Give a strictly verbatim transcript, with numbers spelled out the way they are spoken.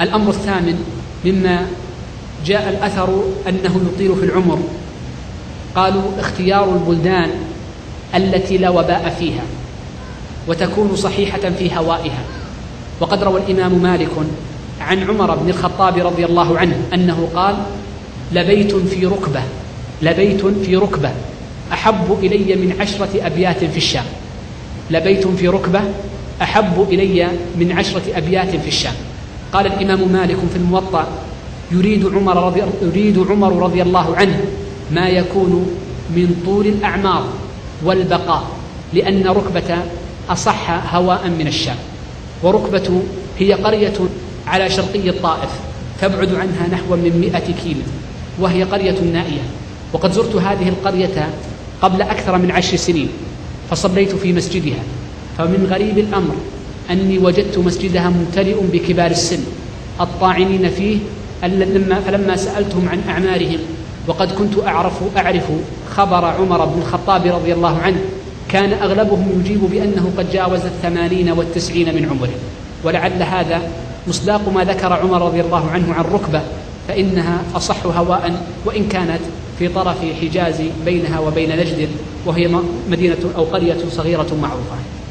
الأمر الثامن مما جاء الأثر أنه يطيل في العمر، قالوا اختيار البلدان التي لا وباء فيها وتكون صحيحة في هوائها. وقد روى الإمام مالك عن عمر بن الخطاب رضي الله عنه أنه قال: لبيت في ركبة لبيت في ركبة أحب إلي من عشرة أبيات في الشام. لبيت في ركبة أحب إلي من عشرة أبيات في الشام. قال الإمام مالك في الموطأ: يريد عمر رضي, يريد عمر رضي الله عنه ما يكون من طول الأعمار والبقاء، لأن ركبة أصح هواء من الشام. وركبة هي قرية على شرقي الطائف تبعد عنها نحو من مئة كيلو، وهي قرية نائية. وقد زرت هذه القرية قبل أكثر من عشر سنين فصليت في مسجدها، فمن غريب الأمر أني وجدت مسجدها ممتلئ بكبار السن الطاعنين فيه، فلما سألتهم عن أعمارهم وقد كنت أعرف, أعرف خبر عمر بن الخطاب رضي الله عنه، كان أغلبهم يجيب بأنه قد جاوز الثمانين والتسعين من عمره. ولعل هذا مصداق ما ذكر عمر رضي الله عنه عن ركبة، فإنها أصح هواء، وإن كانت في طرف حجاز بينها وبين نجد، وهي مدينة أو قرية صغيرة معروفة.